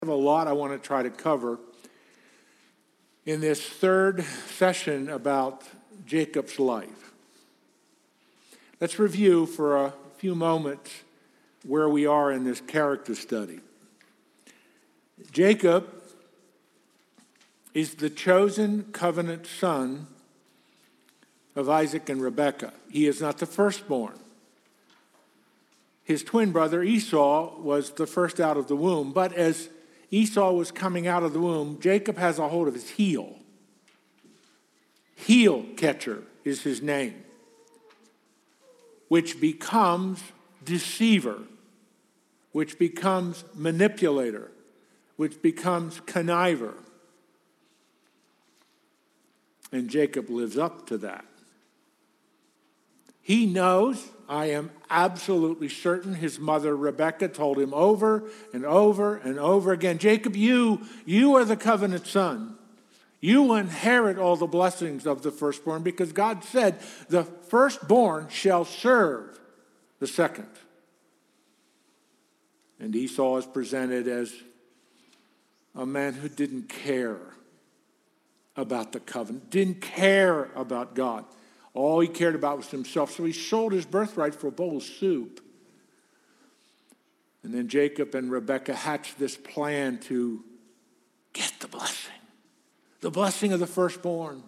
I have a lot I want to try to cover in this third session about Jacob's life. Let's review for a few moments where we are in this character study. Jacob is the chosen covenant son of Isaac and Rebekah. He is not the firstborn. His twin brother Esau was the first out of the womb, but as Esau was coming out of the womb, Jacob has a hold of his heel. Heel catcher is his name, which becomes deceiver, which becomes manipulator, which becomes conniver. And Jacob lives up to that. He knows, I am absolutely certain, his mother Rebekah told him over and over and over again, Jacob, you are the covenant son. You inherit all the blessings of the firstborn because God said the firstborn shall serve the second. And Esau is presented as a man who didn't care about the covenant, didn't care about God. All he cared about was himself. So he sold his birthright for a bowl of soup. And then Jacob and Rebekah hatched this plan to get the blessing of the firstborn.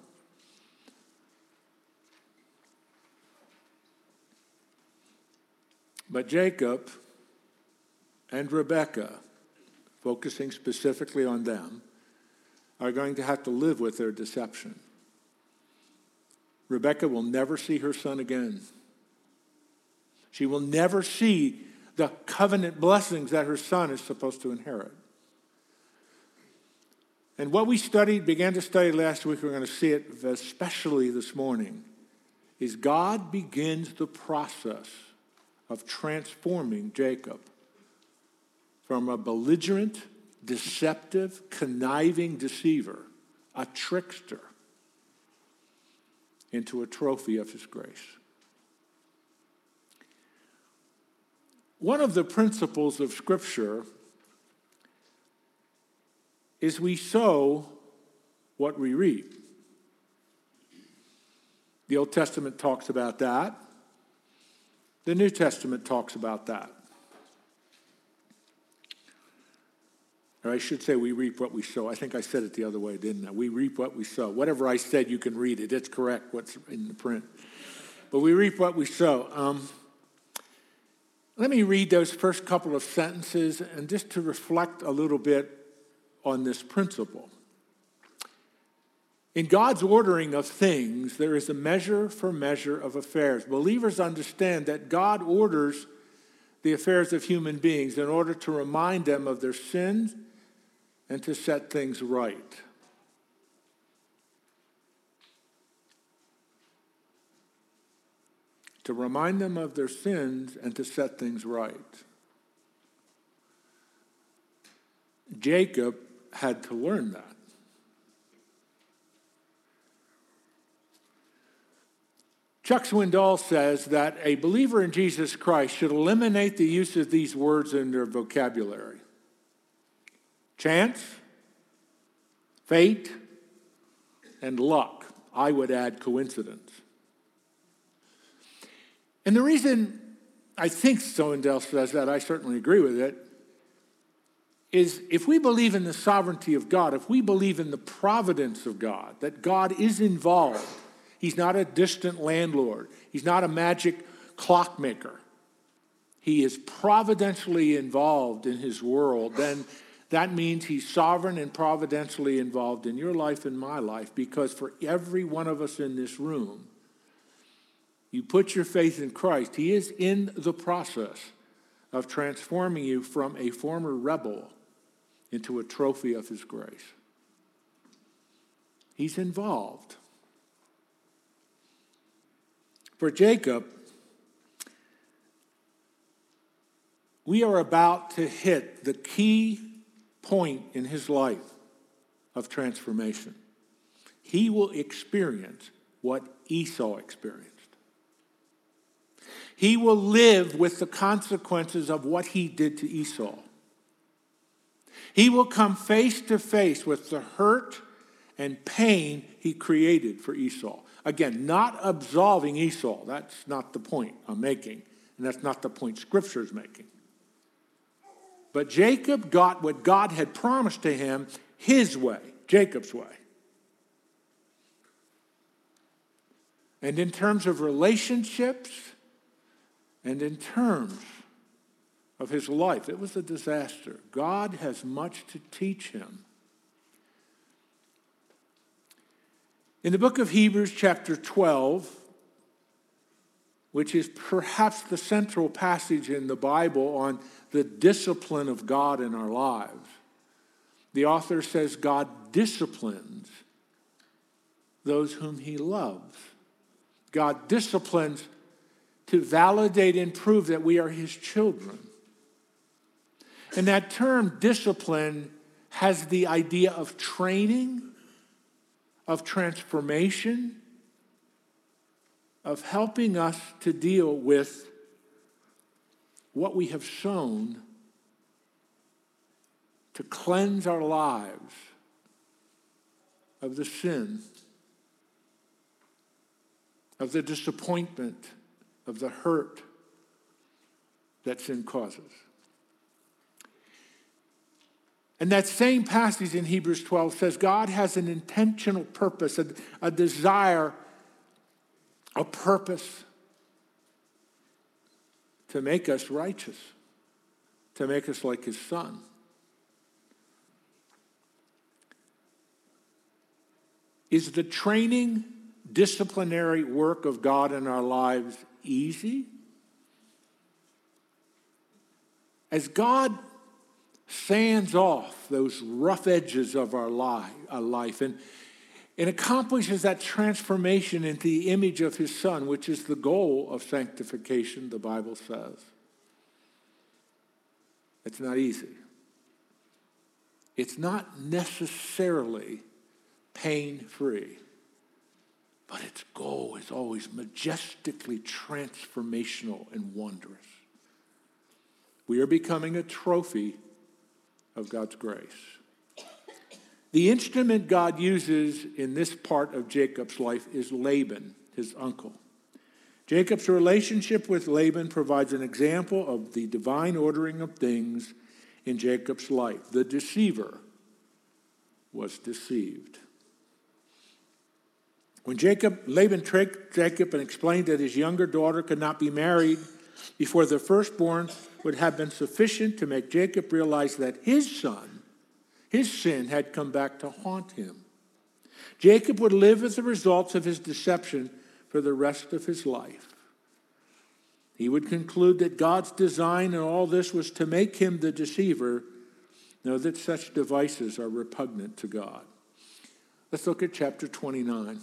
But Jacob and Rebekah, focusing specifically on them, are going to have to live with their deception. Rebekah will never see her son again. She will never see the covenant blessings that her son is supposed to inherit. And what we began to study last week, we're going to see it especially this morning, is God begins the process of transforming Jacob from a belligerent, deceptive, conniving deceiver, a trickster, into a trophy of his grace. One of the principles of Scripture is we sow what we reap. The Old Testament talks about that. The New Testament talks about that. Or I should say we reap what we sow. I think I said it the other way, didn't I? We reap what we sow. Whatever I said, you can read it. It's correct what's in the print. But we reap what we sow. Let me read those first couple of sentences and just to reflect a little bit on this principle. In God's ordering of things, there is a measure for measure of affairs. Believers understand that God orders the affairs of human beings in order to remind them of their sins and to set things right. To remind them of their sins and to set things right. Jacob had to learn that. Chuck Swindoll says that a believer in Jesus Christ should eliminate the use of these words in their vocabulary. Chance, fate, and luck. I would add coincidence. And the reason I think Swindoll says that, I certainly agree with it, is if we believe in the sovereignty of God, if we believe in the providence of God, that God is involved, He's not a distant landlord, He's not a magic clockmaker, He is providentially involved in His world, then that means He's sovereign and providentially involved in your life and my life, because for every one of us in this room, you put your faith in Christ, He is in the process of transforming you from a former rebel into a trophy of His grace. He's involved. For Jacob, we are about to hit the key point in his life of transformation. He will experience what Esau experienced. He will live with the consequences of what he did to Esau. He will come face to face with the hurt and pain he created for Esau. Again, not absolving Esau. That's not the point I'm making. And that's not the point Scripture is making. But Jacob got what God had promised to him his way, Jacob's way. And in terms of relationships and in terms of his life, it was a disaster. God has much to teach him. In the book of Hebrews, chapter 12, which is perhaps the central passage in the Bible on the discipline of God in our lives, the author says God disciplines those whom he loves. God disciplines to validate and prove that we are his children. And that term discipline has the idea of training, of transformation, of helping us to deal with what we have sown, to cleanse our lives of the sin, of the disappointment, of the hurt that sin causes. And that same passage in Hebrews 12 says God has an intentional purpose, a desire, a purpose to make us righteous, to make us like his Son. Is the training, disciplinary work of God in our lives easy? As God sands off those rough edges of our life and accomplishes that transformation into the image of his Son, which is the goal of sanctification, the Bible says. It's not easy. It's not necessarily pain-free, but its goal is always majestically transformational and wondrous. We are becoming a trophy of God's grace. The instrument God uses in this part of Jacob's life is Laban, his uncle. Jacob's relationship with Laban provides an example of the divine ordering of things in Jacob's life. The deceiver was deceived. When Laban tricked Jacob and explained that his younger daughter could not be married before the firstborn would have been sufficient to make Jacob realize that his son, his sin, had come back to haunt him. Jacob would live as the results of his deception for the rest of his life. He would conclude that God's design in all this was to make him the deceiver. Know that such devices are repugnant to God. Let's look at chapter 29.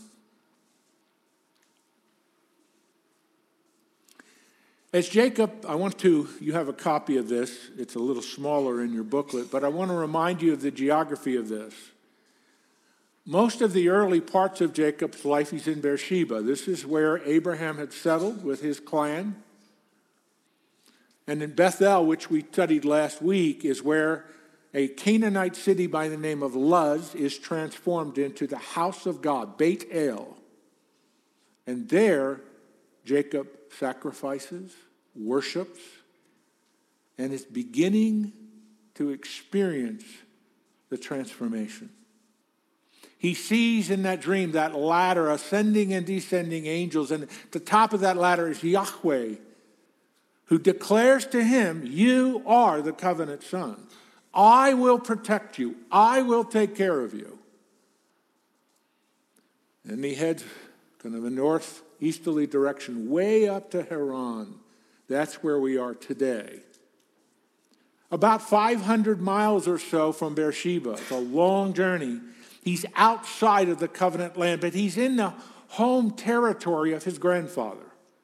As Jacob, you have a copy of this. It's a little smaller in your booklet, but I want to remind you of the geography of this. Most of the early parts of Jacob's life, he's in Beersheba. This is where Abraham had settled with his clan. And in Bethel, which we studied last week, is where a Canaanite city by the name of Luz is transformed into the house of God, Beit El. And there, Jacob sacrifices, worships, and is beginning to experience the transformation. He sees in that dream that ladder, ascending and descending angels, and at the top of that ladder is Yahweh, who declares to him, "You are the covenant son. I will protect you. I will take care of you." And he heads kind of a northeasterly direction, way up to Haran. That's where we are today. About 500 miles or so from Beersheba. It's a long journey. He's outside of the covenant land, but he's in the home territory of his grandfather.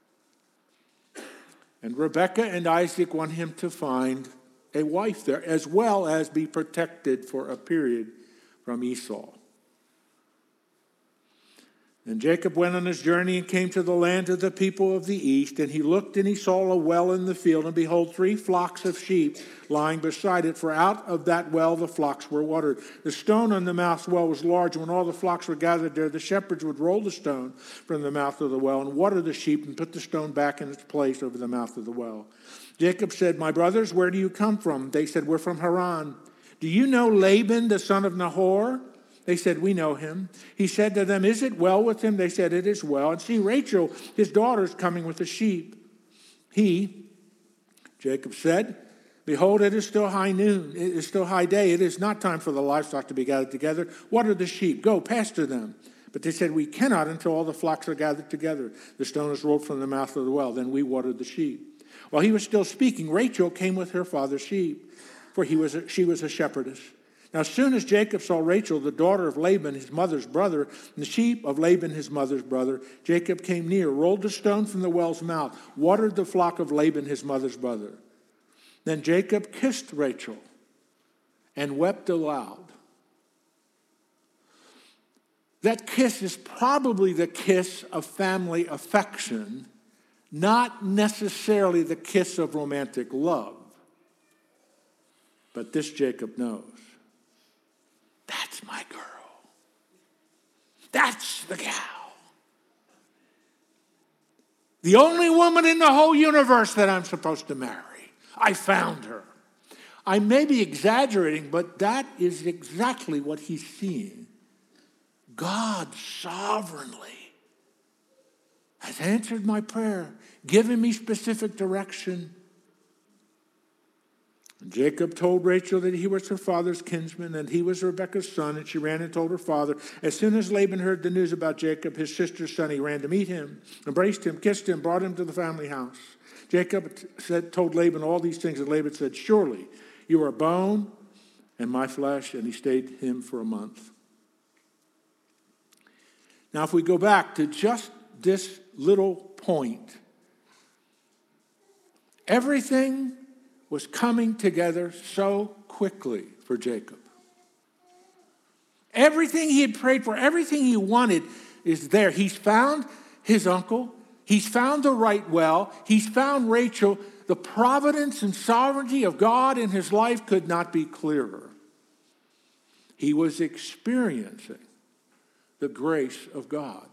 And Rebekah and Isaac want him to find a wife there, as well as be protected for a period from Esau. And Jacob went on his journey and came to the land of the people of the east. And he looked and he saw a well in the field. And behold, 3 flocks of sheep lying beside it. For out of that well the flocks were watered. The stone on the mouth of the well was large. When all the flocks were gathered there, the shepherds would roll the stone from the mouth of the well and water the sheep and put the stone back in its place over the mouth of the well. Jacob said, "My brothers, where do you come from?" They said, "We're from Haran." "Do you know Laban, the son of Nahor?" They said, "We know him." He said to them, "Is it well with him?" They said, "It is well." And see, Rachel, his daughter, is coming with the sheep. Jacob said, "Behold, it is still high noon. It is still high day. It is not time for the livestock to be gathered together. Water the sheep. Go, pasture them." But they said, "We cannot until all the flocks are gathered together. The stone is rolled from the mouth of the well." Then we watered the sheep. While he was still speaking, Rachel came with her father's sheep, for she was a shepherdess. Now, as soon as Jacob saw Rachel, the daughter of Laban, his mother's brother, and the sheep of Laban, his mother's brother, Jacob came near, rolled the stone from the well's mouth, watered the flock of Laban, his mother's brother. Then Jacob kissed Rachel and wept aloud. That kiss is probably the kiss of family affection, not necessarily the kiss of romantic love. But this Jacob knows. That's my girl. That's the gal. The only woman in the whole universe that I'm supposed to marry. I found her. I may be exaggerating, but that is exactly what he's seeing. God sovereignly has answered my prayer, given me specific direction. And Jacob told Rachel that he was her father's kinsman, and he was Rebekah's son, and she ran and told her father. As soon as Laban heard the news about Jacob, his sister's son, he ran to meet him, embraced him, kissed him, brought him to the family house. Jacob told Laban all these things, and Laban said, "Surely you are bone and my flesh," and he stayed him for a month. Now, if we go back to just this little point, everything was coming together so quickly for Jacob. Everything he had prayed for, everything he wanted is there. He's found his uncle. He's found the right well. He's found Rachel. The providence and sovereignty of God in his life could not be clearer. He was experiencing the grace of God.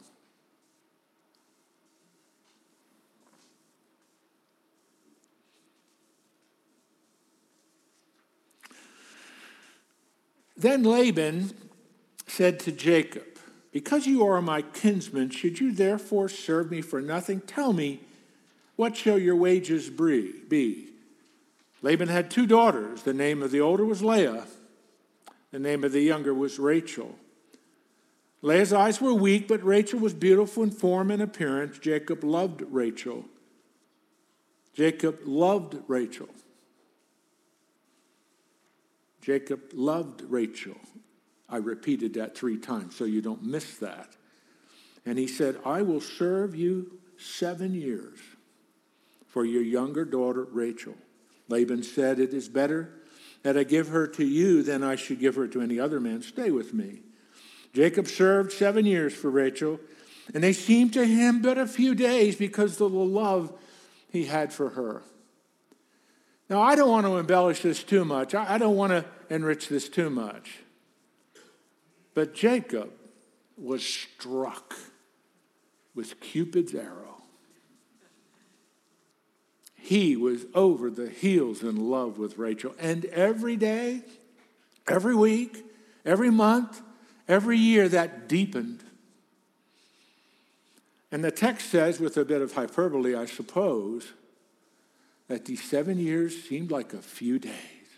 Then Laban said to Jacob, "Because you are my kinsman, should you therefore serve me for nothing? Tell me, what shall your wages be?" Laban had 2 daughters. The name of the older was Leah. The name of the younger was Rachel. Leah's eyes were weak, but Rachel was beautiful in form and appearance. Jacob loved Rachel. Jacob loved Rachel. Jacob loved Rachel. I repeated that 3 times so you don't miss that. And he said, "I will serve you 7 years for your younger daughter Rachel." Laban said, "It is better that I give her to you than I should give her to any other man. Stay with me." Jacob served 7 years for Rachel, and they seemed to him but a few days because of the love he had for her. Now, I don't want to embellish this too much. I don't want to enrich this too much. But Jacob was struck with Cupid's arrow. He was over the heels in love with Rachel. And every day, every week, every month, every year, that deepened. And the text says, with a bit of hyperbole, I suppose, that these 7 years seemed like a few days.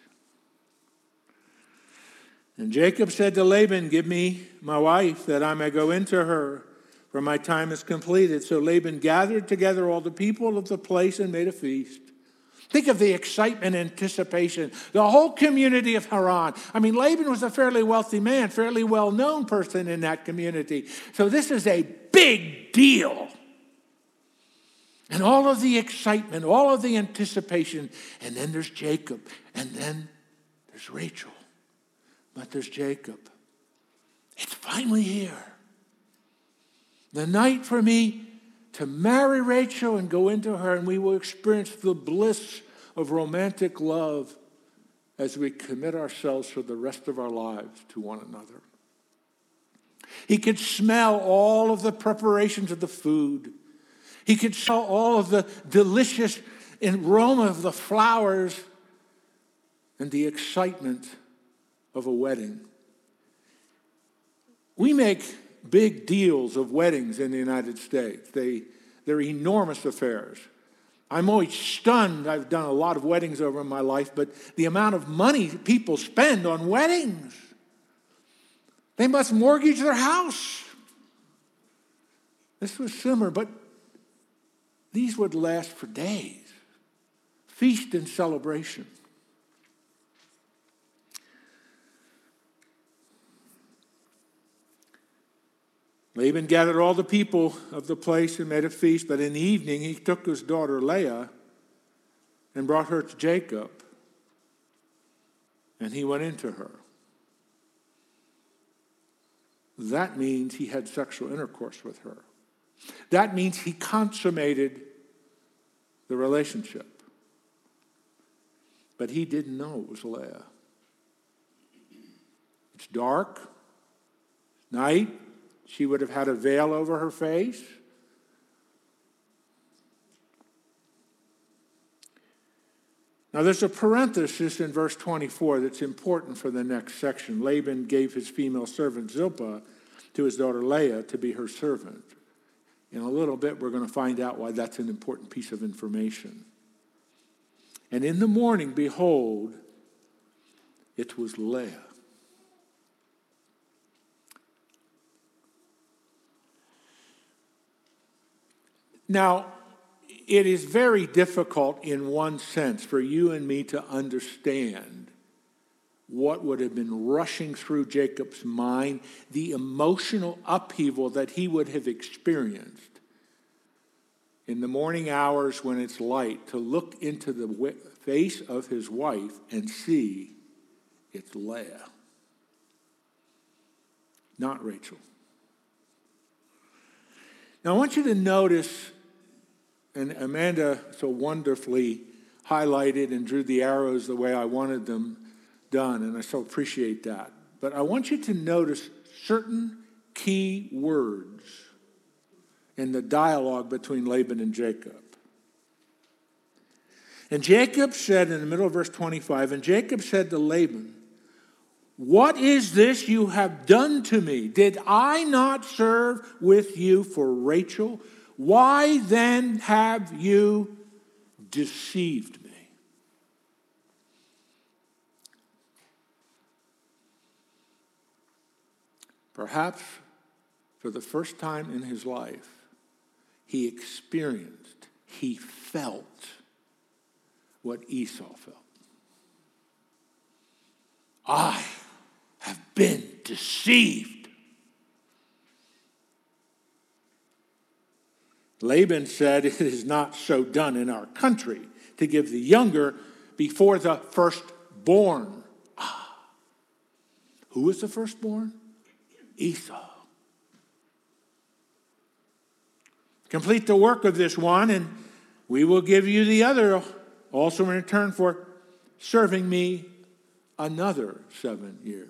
And Jacob said to Laban, "Give me my wife, that I may go into her, for my time is completed." So Laban gathered together all the people of the place and made a feast. Think of the excitement and anticipation. The whole community of Haran. I mean, Laban was a fairly wealthy man, fairly well-known person in that community. So this is a big deal. And all of the excitement, all of the anticipation. And then there's Jacob. And then there's Rachel. But there's Jacob. It's finally here. the night for me to marry Rachel and go into her, and we will experience the bliss of romantic love as we commit ourselves for the rest of our lives to one another. He could smell all of the preparations of the food. He could smell all of the delicious aroma of the flowers and the excitement of a wedding. We make big deals of weddings in the United States. They're enormous affairs. I'm always stunned. I've done a lot of weddings over in my life, but the amount of money people spend on weddings. They must mortgage their house. This was similar, but these would last for days. Feast and celebration. Laban gathered all the people of the place and made a feast, but in the evening he took his daughter Leah and brought her to Jacob, and he went into her. That means he had sexual intercourse with her. That means he consummated the relationship. But he didn't know it was Leah. It's dark, night. She would have had a veil over her face. Now there's a parenthesis in verse 24 that's important for the next section. Laban gave his female servant Zilpah to his daughter Leah to be her servant. In a little bit, we're going to find out why that's an important piece of information. And in the morning, behold, it was Leah. Now, it is very difficult in one sense for you and me to understand what would have been rushing through Jacob's mind, the emotional upheaval that he would have experienced in the morning hours when it's light, to look into the face of his wife and see it's Leah, not Rachel. Now I want you to notice, and Amanda so wonderfully highlighted and drew the arrows the way I wanted them done, and I so appreciate that. But I want you to notice certain key words in the dialogue between Laban and Jacob. And Jacob said in the middle of verse 25, and Jacob said to Laban, "What is this you have done to me? Did I not serve with you for Rachel? Why then have you deceived me?" Perhaps for the first time in his life, he experienced, he felt what Esau felt. I have been deceived. Laban said, "It is not so done in our country to give the younger before the firstborn." Who was the firstborn? Esau. Complete the work of this one, and we will give you the other also in return for serving me another 7 years.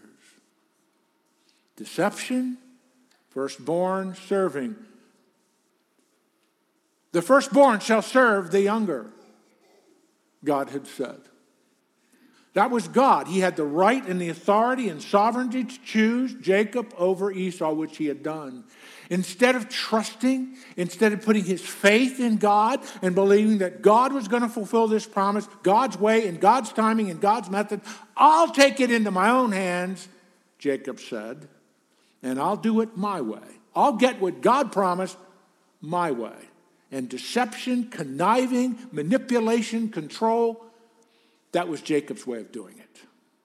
Deception, firstborn serving. The firstborn shall serve the younger, God had said. That was God. He had the right and the authority and sovereignty to choose Jacob over Esau, which he had done. Instead of trusting, instead of putting his faith in God and believing that God was going to fulfill this promise, God's way and God's timing and God's method, I'll take it into my own hands, Jacob said, and I'll do it my way. I'll get what God promised my way. And deception, conniving, manipulation, control, that was Jacob's way of doing it.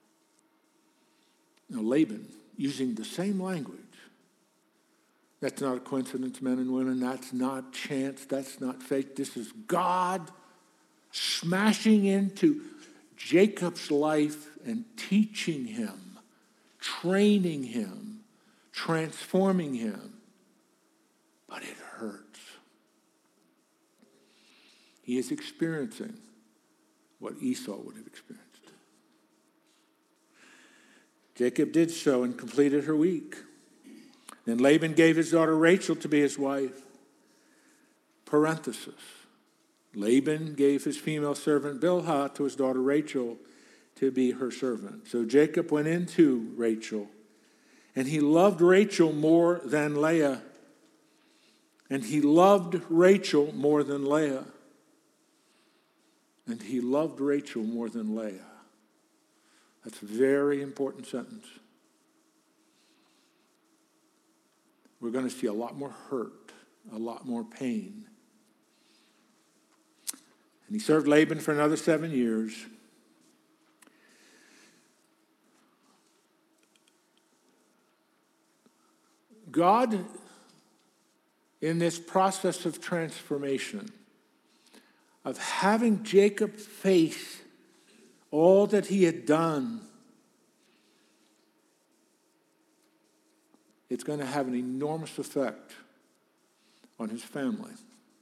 Now Laban, using the same language, that's not a coincidence, men and women. That's not chance. That's not fate. This is God smashing into Jacob's life and teaching him, training him, transforming him but it hurts. He is experiencing what Esau would have experienced. Jacob did so and completed her week. Then Laban gave his daughter Rachel to be his wife. Parenthesis. Laban gave his female servant Bilhah to his daughter Rachel to be her servant. So Jacob went into Rachel, and he loved Rachel more than Leah. And he loved Rachel more than Leah. And he loved Rachel more than Leah. That's a very important sentence. We're going to see a lot more hurt, a lot more pain. And he served Laban for another 7 years. God, in this process of transformation, of having Jacob face all that he had done, it's going to have an enormous effect on his family.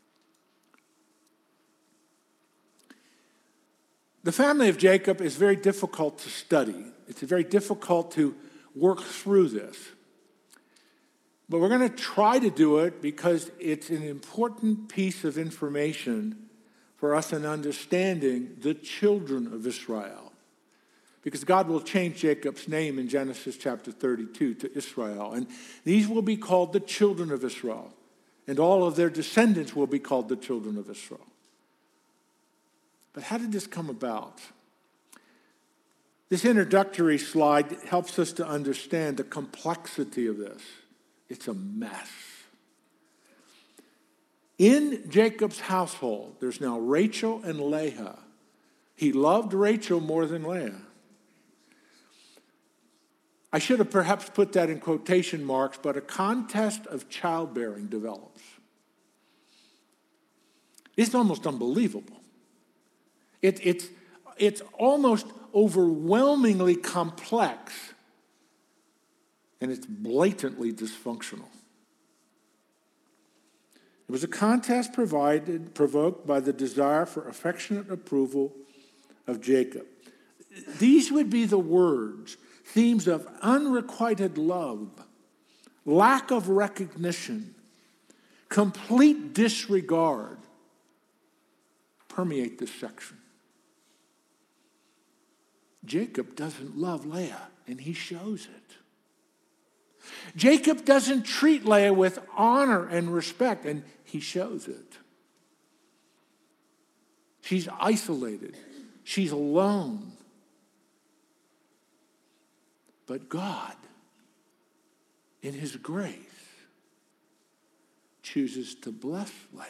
The family of Jacob is very difficult to study. It's very difficult to work through this. But we're going to try to do it because it's an important piece of information for us in understanding the children of Israel. Because God will change Jacob's name in Genesis chapter 32 to Israel. And these will be called the children of Israel. And all of their descendants will be called the children of Israel. But how did this come about? This introductory slide helps us to understand the complexity of this. It's a mess. In Jacob's household, there's now Rachel and Leah. He loved Rachel more than Leah. I should have perhaps put that in quotation marks, but a contest of childbearing develops. It's almost unbelievable. It's almost overwhelmingly complex, and it's blatantly dysfunctional. It was a contest provoked by the desire for affectionate approval of Jacob. These would be the words, themes of unrequited love, lack of recognition, complete disregard permeate this section. Jacob doesn't love Leah, and he shows it. Jacob doesn't treat Leah with honor and respect, and he shows it. She's isolated. She's alone. But God, in his grace, chooses to bless Leah.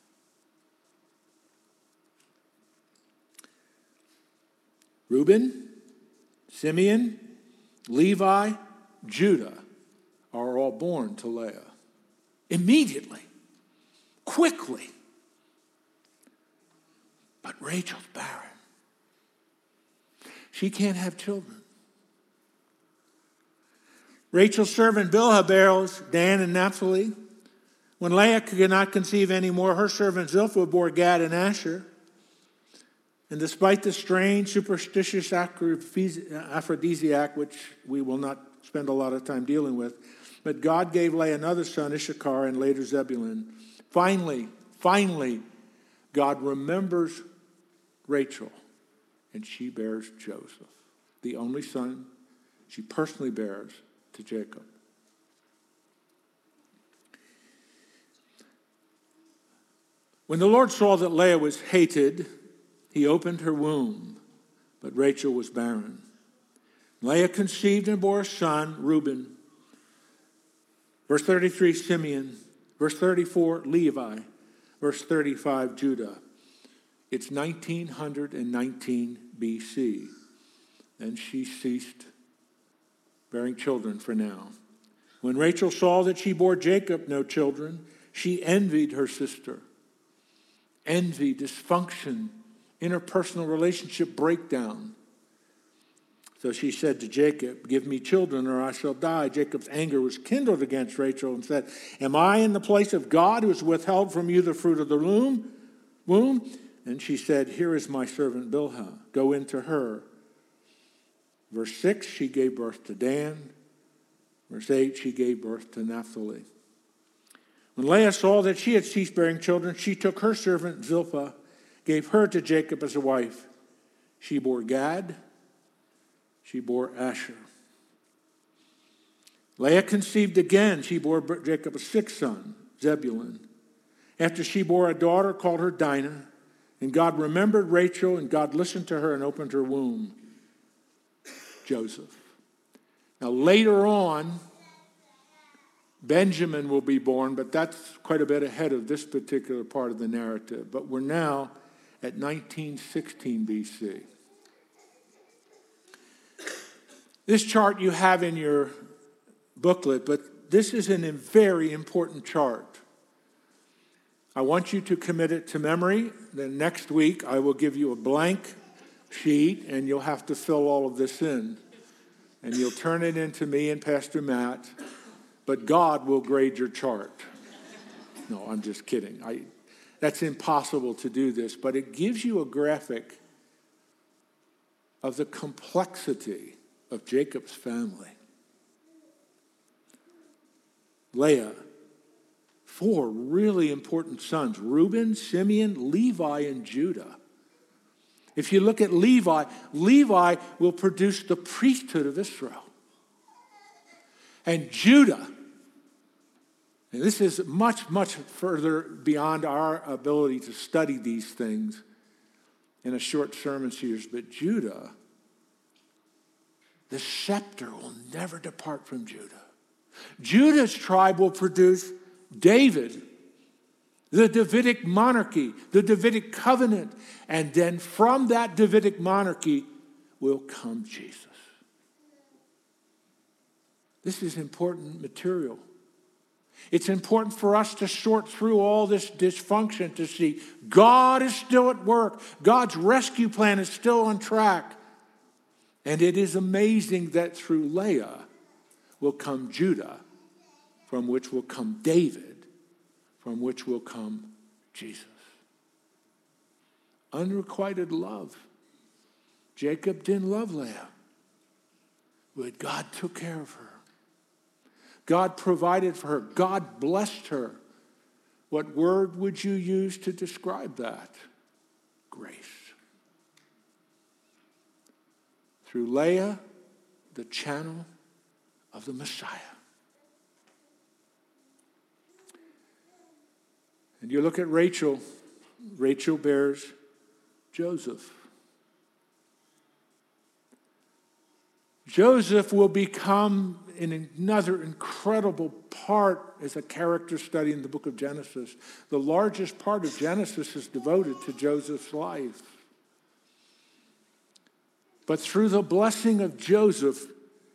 Reuben, Simeon, Levi, Judah are all born to Leah. Immediately, quickly. But Rachel's barren. She can't have children. Rachel's servant Bilhah bears Dan and Naphtali. When Leah could not conceive anymore, her servant Zilpah bore Gad and Asher. And despite the strange, superstitious aphrodisiac, which we will not spend a lot of time dealing with, but God gave Leah another son, Issachar, and later Zebulun. Finally, God remembers Rachel, and she bears Joseph, the only son she personally bears to Jacob. When the Lord saw that Leah was hated, he opened her womb, but Rachel was barren. Leah conceived and bore a son, Reuben. Verse 33, Simeon. Verse 34, Levi. Verse 35, Judah. It's 1919 BC. And she ceased bearing children for now. When Rachel saw that she bore Jacob no children, she envied her sister. Envy, dysfunction, interpersonal relationship breakdown. So she said to Jacob, give me children or I shall die. Jacob's anger was kindled against Rachel and said, am I in the place of God who has withheld from you the fruit of the womb? And she said, here is my servant Bilhah. Go into her. Verse 6, she gave birth to Dan. Verse 8, she gave birth to Naphtali. When Leah saw that she had ceased bearing children, she took her servant Zilpah, gave her to Jacob as a wife. She bore Gad. She bore Asher. Leah conceived again. She bore Jacob a sixth son, Zebulun. After she bore a daughter, called her Dinah. And God remembered Rachel, and God listened to her and opened her womb, Joseph. Now later on, Benjamin will be born, but that's quite a bit ahead of this particular part of the narrative. But we're now at 1916 BC. This chart you have in your booklet, but this is a very important chart. I want you to commit it to memory. Then next week I will give you a blank sheet and you'll have to fill all of this in. And you'll turn it in to me and Pastor Matt, but God will grade your chart. No, I'm just kidding. That's impossible to do this, but it gives you a graphic of the complexity of Jacob's family. Leah, 4 really important sons, Reuben, Simeon, Levi, and Judah. If you look at Levi, Levi will produce the priesthood of Israel. And Judah, and this is much, much further beyond our ability to study these things in a short sermon series, but Judah, the scepter will never depart from Judah. Judah's tribe will produce David, the Davidic monarchy, the Davidic covenant, and then from that Davidic monarchy will come Jesus. This is important material. It's important for us to sort through all this dysfunction to see God is still at work. God's rescue plan is still on track. And it is amazing that through Leah will come Judah, from which will come David, from which will come Jesus. Unrequited love. Jacob didn't love Leah, but God took care of her. God provided for her. God blessed her. What word would you use to describe that? Grace. Through Leah, the channel of the Messiah. And you look at Rachel. Rachel bears Joseph. Joseph will become another incredible part as a character study in the book of Genesis. The largest part of Genesis is devoted to Joseph's life. But through the blessing of Joseph,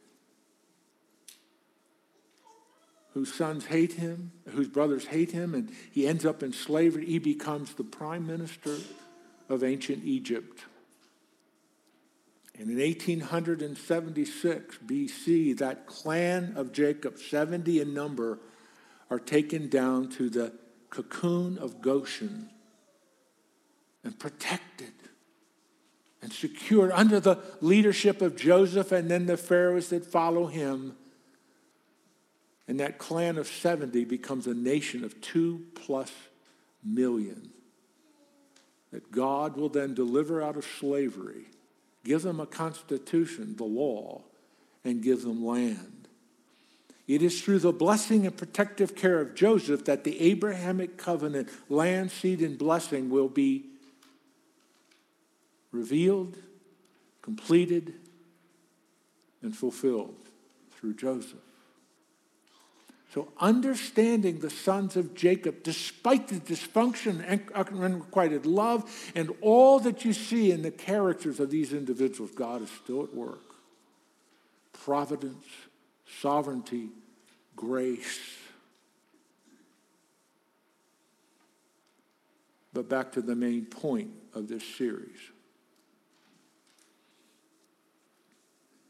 whose sons hate him, whose brothers hate him, and he ends up in slavery, he becomes the prime minister of ancient Egypt. And in 1876 BC, that clan of Jacob, 70 in number, are taken down to the cocoon of Goshen and protected and secured under the leadership of Joseph and then the pharaohs that follow him. And that clan of 70 becomes a nation of 2+ million that God will then deliver out of slavery, give them a constitution, the law, and give them land. It is through the blessing and protective care of Joseph that the Abrahamic covenant, land, seed, and blessing will be revealed, completed, and fulfilled through Joseph. So understanding the sons of Jacob, despite the dysfunction and unrequited love and all that you see in the characters of these individuals, God is still at work. Providence, sovereignty, grace. But back to the main point of this series.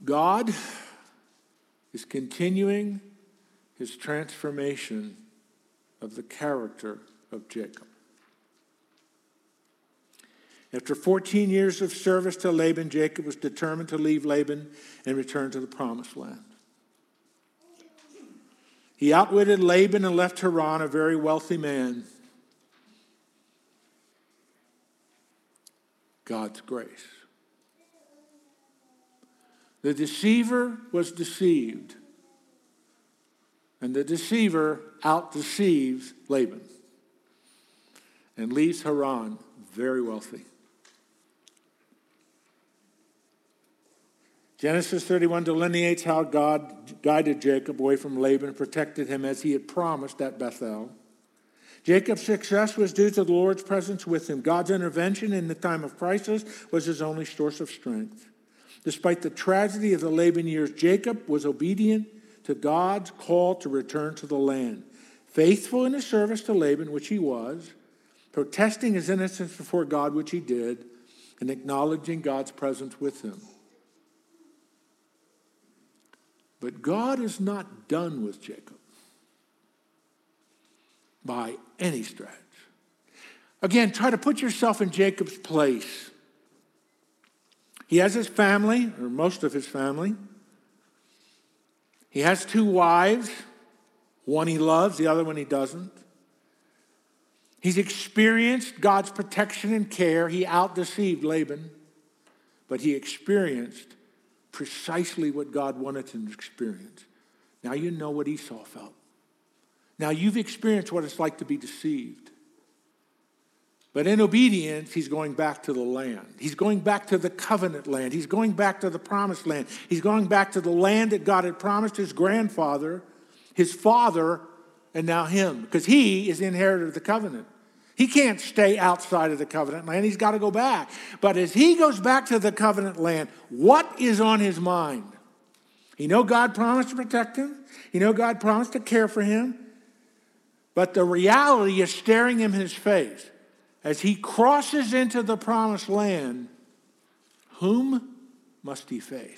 God is continuing his transformation of the character of Jacob. After 14 years of service to Laban, Jacob was determined to leave Laban and return to the promised land. He outwitted Laban and left Haran, a very wealthy man. God's grace. The deceiver was deceived, and the deceiver out-deceives Laban and leaves Haran very wealthy. Genesis 31 delineates how God guided Jacob away from Laban and protected him as he had promised at Bethel. Jacob's success was due to the Lord's presence with him. God's intervention in the time of crisis was his only source of strength. Despite the tragedy of the Laban years, Jacob was obedient to God's call to return to the land. Faithful in his service to Laban, which he was, protesting his innocence before God, which he did, and acknowledging God's presence with him. But God is not done with Jacob by any stretch. Again, try to put yourself in Jacob's place. He has his family, or most of his family. He has 2 wives. One he loves, the other one he doesn't. He's experienced God's protection and care. He out-deceived Laban, but he experienced precisely what God wanted him to experience. Now you know what Esau felt. Now you've experienced what it's like to be deceived. But in obedience, he's going back to the land. He's going back to the covenant land. He's going back to the promised land. He's going back to the land that God had promised his grandfather, his father, and now him. Because he is the inheritor of the covenant. He can't stay outside of the covenant land. He's got to go back. But as he goes back to the covenant land, what is on his mind? He knows God promised to protect him. He knows God promised to care for him. But the reality is staring him in his face. As he crosses into the promised land, whom must he face?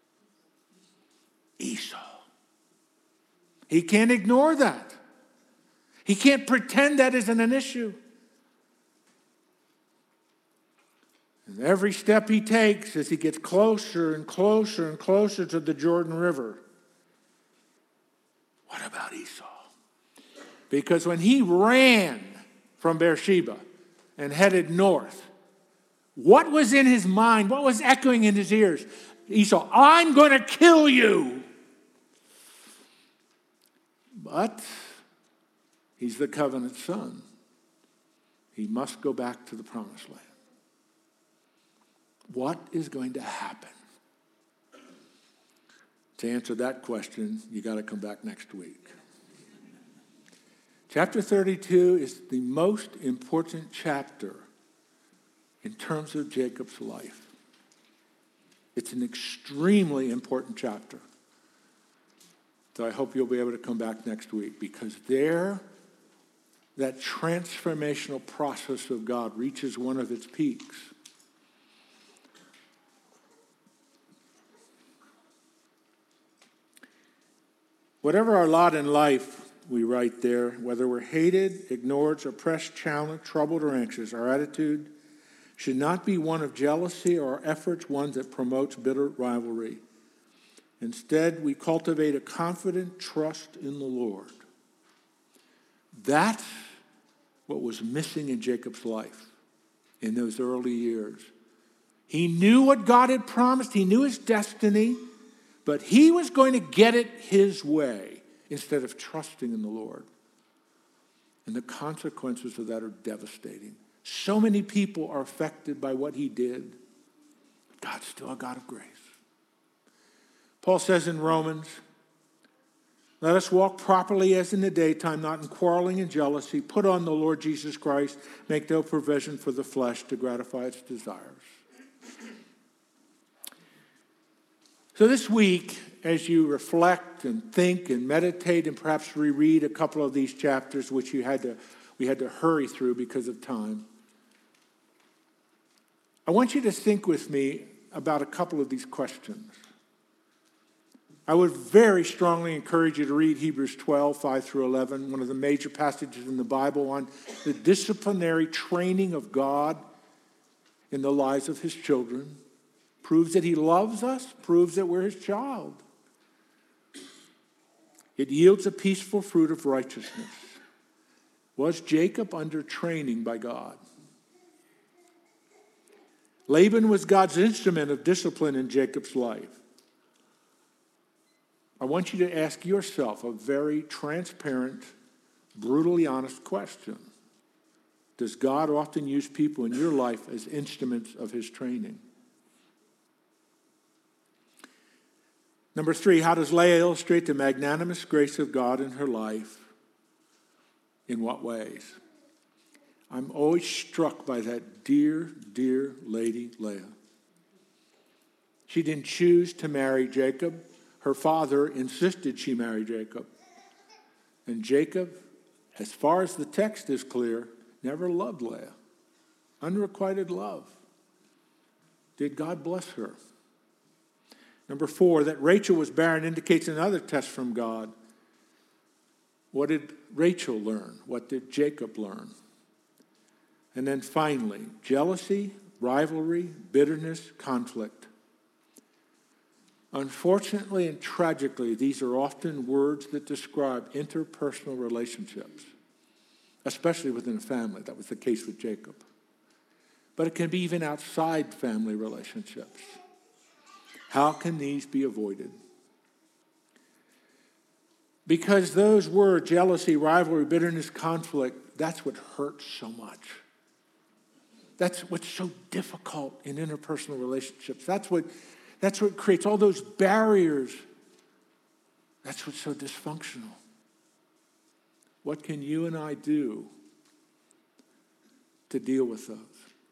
Esau. He can't ignore that. He can't pretend that isn't an issue. And every step he takes as he gets closer and closer and closer to the Jordan River. What about Esau? Because when he ran from Beersheba and headed north, what was in his mind? What was echoing in his ears? Esau, I'm going to kill you. But he's the covenant son. He must go back to the promised land. What is going to happen? To answer that question, you got to come back next week. Chapter 32 is the most important chapter in terms of Jacob's life. It's an extremely important chapter. So I hope you'll be able to come back next week, because there, that transformational process of God reaches one of its peaks. Whatever our lot in life, we write there, whether we're hated, ignored, oppressed, challenged, troubled, or anxious, our attitude should not be one of jealousy, or our efforts one that promotes bitter rivalry. Instead, we cultivate a confident trust in the Lord. That's what was missing in Jacob's life in those early years. He knew what God had promised. He knew his destiny. But he was going to get it his way instead of trusting in the Lord. And the consequences of that are devastating. So many people are affected by what he did. God's still a God of grace. Paul says in Romans, let us walk properly as in the daytime, not in quarreling and jealousy. Put on the Lord Jesus Christ. Make no provision for the flesh to gratify its desires. So this week, as you reflect and think and meditate and perhaps reread a couple of these chapters, which we had to hurry through because of time, I want you to think with me about a couple of these questions. I would very strongly encourage you to read Hebrews 12, 5 through 11, one of the major passages in the Bible on the disciplinary training of God in the lives of his children. Proves that he loves us, proves that we're his child. It yields a peaceful fruit of righteousness. Was Jacob under training by God? Laban was God's instrument of discipline in Jacob's life. I want you to ask yourself a very transparent, brutally honest question. Does God often use people in your life as instruments of his training? Number 3, how does Leah illustrate the magnanimous grace of God in her life? In what ways? I'm always struck by that dear, dear lady Leah. She didn't choose to marry Jacob. Her father insisted she marry Jacob. And Jacob, as far as the text is clear, never loved Leah. Unrequited love. Did God bless her? Number 4, that Rachel was barren indicates another test from God. What did Rachel learn? What did Jacob learn? And then finally, jealousy, rivalry, bitterness, conflict. Unfortunately and tragically, these are often words that describe interpersonal relationships, especially within a family. That was the case with Jacob. But it can be even outside family relationships. How can these be avoided? Because those words, jealousy, rivalry, bitterness, conflict, that's what hurts so much. That's what's so difficult in interpersonal relationships. That's what creates all those barriers. That's what's so dysfunctional. What can you and I do to deal with those?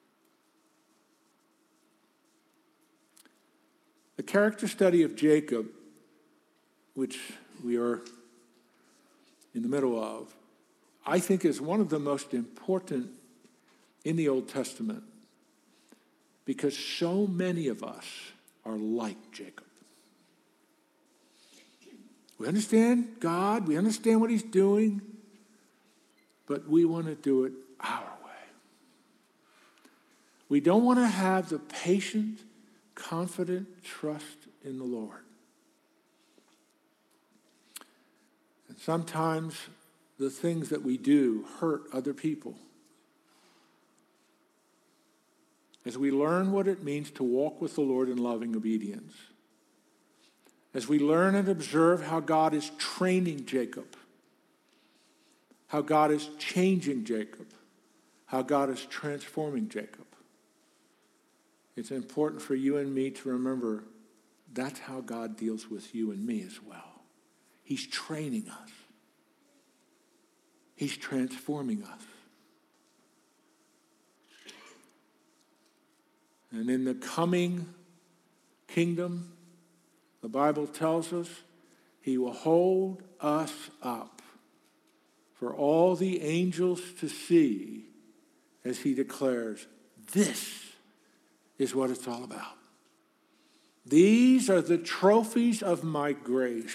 The character study of Jacob, which we are in the middle of, I think is one of the most important in the Old Testament because so many of us are like Jacob. We understand God, we understand what he's doing, but we want to do it our way. We don't want to have the patient, confident trust in the Lord. And sometimes the things that we do hurt other people. As we learn what it means to walk with the Lord in loving obedience, as we learn and observe how God is training Jacob, how God is changing Jacob, how God is transforming Jacob, it's important for you and me to remember that's how God deals with you and me as well. He's training us. He's transforming us. And in the coming kingdom, the Bible tells us, he will hold us up for all the angels to see as he declares, this is what it's all about. These are the trophies of my grace.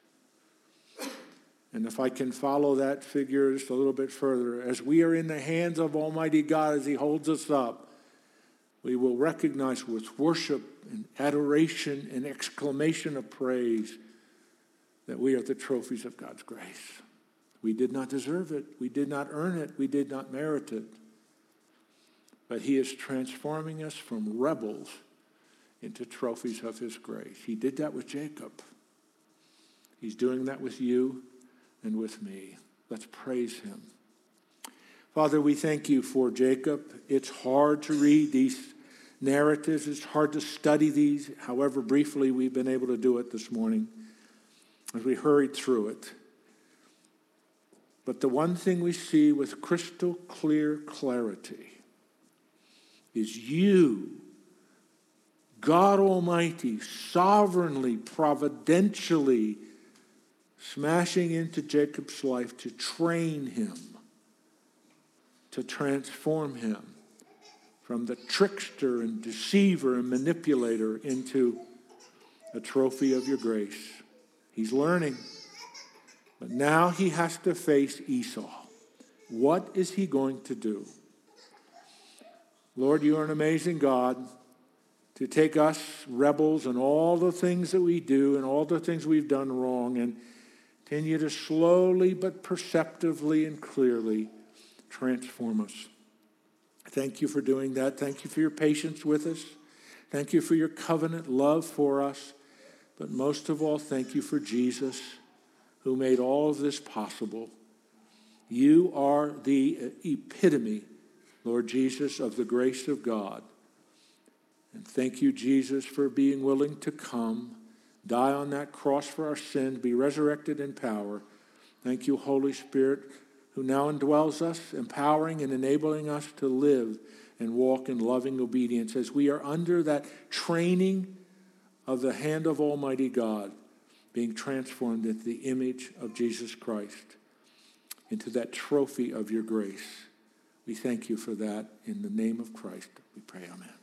And if I can follow that figure just a little bit further, as we are in the hands of Almighty God as he holds us up, we will recognize with worship and adoration and exclamation of praise that we are the trophies of God's grace. We did not deserve it. We did not earn it. We did not merit it. But he is transforming us from rebels into trophies of his grace. He did that with Jacob. He's doing that with you and with me. Let's praise him. Father, we thank you for Jacob. It's hard to read these narratives. It's hard to study these. However, briefly, we've been able to do it this morning as we hurried through it. But the one thing we see with crystal clear clarity is you, God Almighty, sovereignly, providentially smashing into Jacob's life to train him, to transform him from the trickster and deceiver and manipulator into a trophy of your grace. He's learning. But now he has to face Esau. What is he going to do? Lord, you are an amazing God to take us rebels and all the things that we do and all the things we've done wrong and continue to slowly but perceptively and clearly transform us. Thank you for doing that. Thank you for your patience with us. Thank you for your covenant love for us. But most of all, thank you for Jesus, who made all of this possible. You are the epitome, Lord Jesus, of the grace of God. And thank you, Jesus, for being willing to come, die on that cross for our sins, be resurrected in power. Thank you, Holy Spirit, who now indwells us, empowering and enabling us to live and walk in loving obedience as we are under that training of the hand of Almighty God, being transformed into the image of Jesus Christ, into that trophy of your grace. We thank you for that. In the name of Christ, we pray, amen.